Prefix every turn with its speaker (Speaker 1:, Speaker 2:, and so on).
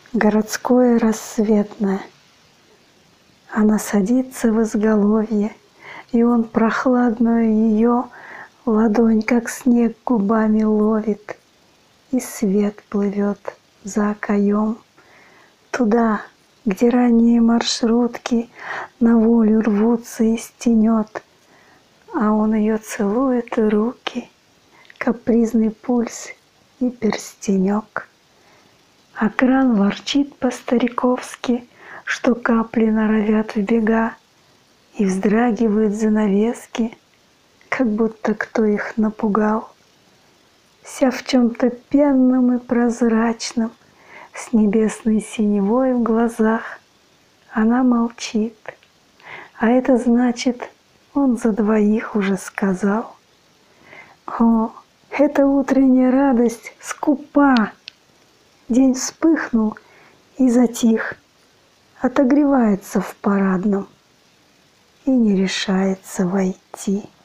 Speaker 1: Городское рассветное. Она садится в изголовье, и он прохладную ее ладонь, как снег, губами ловит, и свет плывет за окоем туда, где ранние маршрутки на волю рвутся из тенет, а он ее целует и руки, капризный пульс и перстенек. А кран ворчит по-стариковски, что капли норовят в бега, и вздрагивают занавески, как будто кто их напугал. Вся в чем-то пенном и прозрачном, с небесной синевой в глазах, она молчит, а это значит, он за двоих уже сказал. О, эта утренняя радость скупа! День вспыхнул и затих, отогревается в парадном и не решается войти.